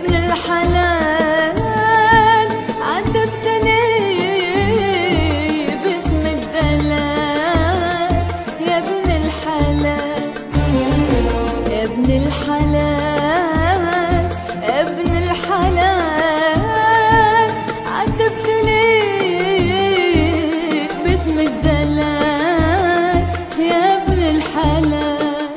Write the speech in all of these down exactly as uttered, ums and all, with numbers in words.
ابن الحلال عذبتني باسم الدلال. يا ابن الحلال يا ابن الحلال ابن الحلال عذبتني باسم الدلال. يا ابن الحلال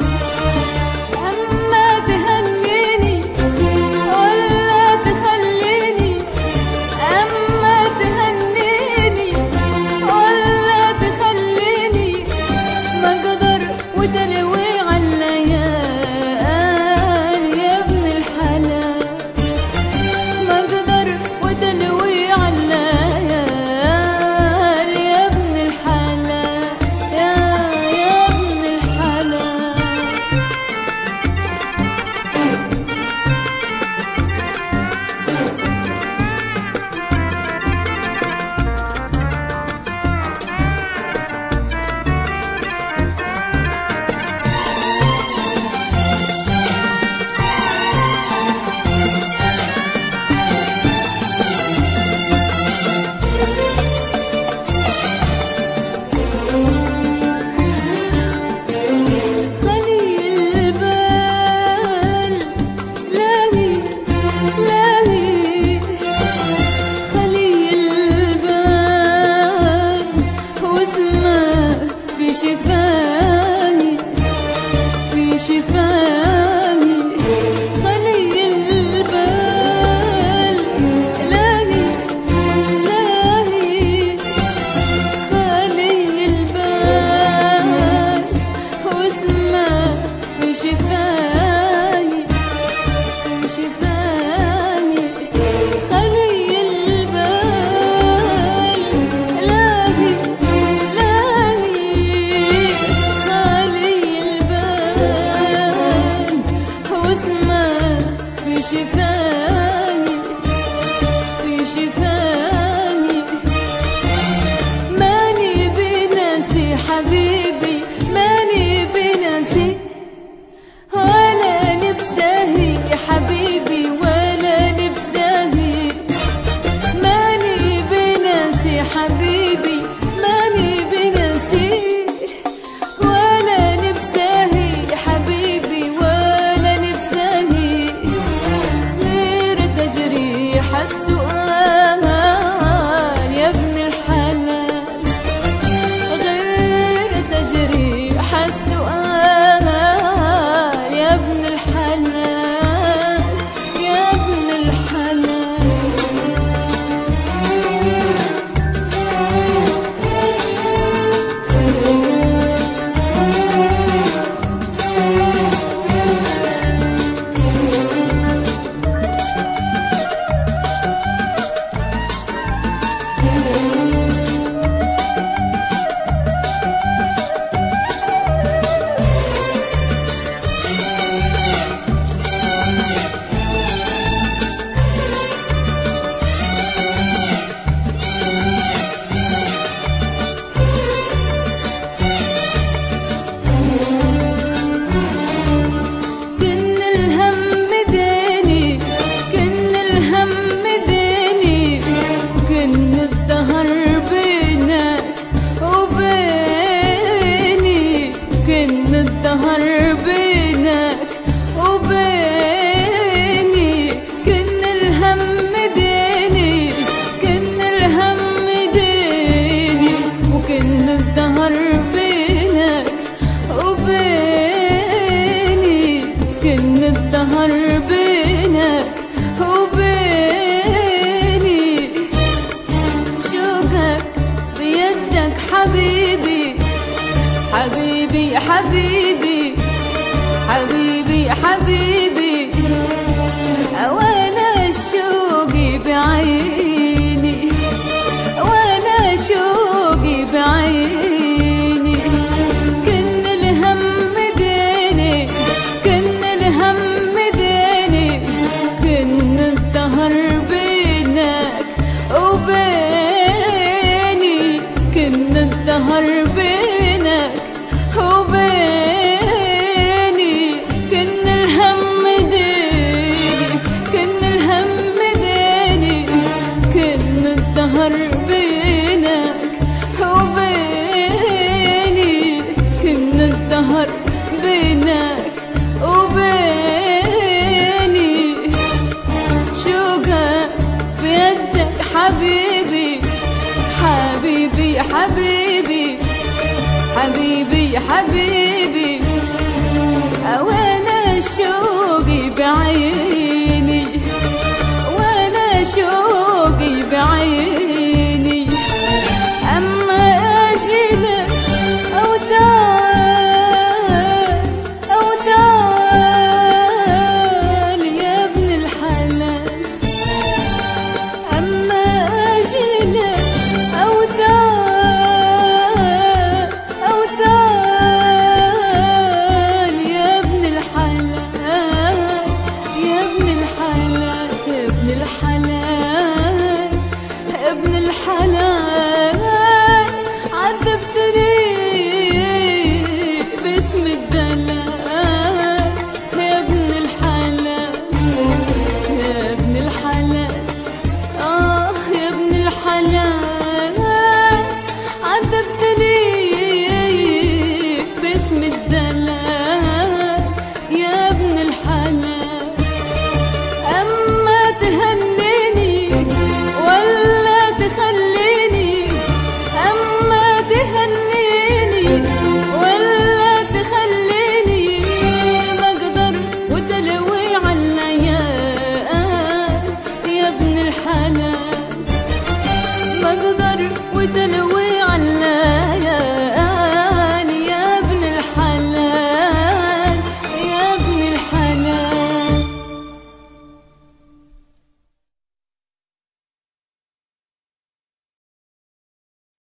شفاني في شفاني خلي البال لاهي لاهي خلي البال واسمع في شفاني في شفاني خلي البال لاهي في شفاني في شفاني. ماني بناسي حبيبي ماني بناسي ولا نبساهي يا حبيبي ولا نبساهي. ماني بناسي حبيبي ماني بناسي ولا نبساهي يا حبيبي ولا نبساهي. السؤال يا ابن الحلال غير تجريح السؤال يا ابن الحلال يا ابن الحلال. الدهر بينك وبيني كن الهم ديني كن الهم ديني وكن الدهر بينك وبيني كن الدهر بينك وبيني. شوقك بيدك حبيبي حبيبي حبيبي حبيبي حبيبي وانا شوقي بعيني وانا شوقي بعيني. كن الهم ديني كن الهم ديني كن الدهر بينك وبيني كن الدهر بينك وبيني كن الهم الدهر بينك وبيني، كنا الدهر بينك وبيني، شوقك بيدك حبيبي حبيبي حبيبي حبيبي حبيبي، وانا شوقي بعيني، وانا شوقي بعيني، اما اجيلك او تعال او تعال يا ابن الحلال، اما اجيلك او تعال او تعال يا ابن الحلال، يا ابن الحلال، يا ابن الحلال، ابن الحلال، عذبتني باسم الدلال، يا ابن الحلال، يا ابن الحلال.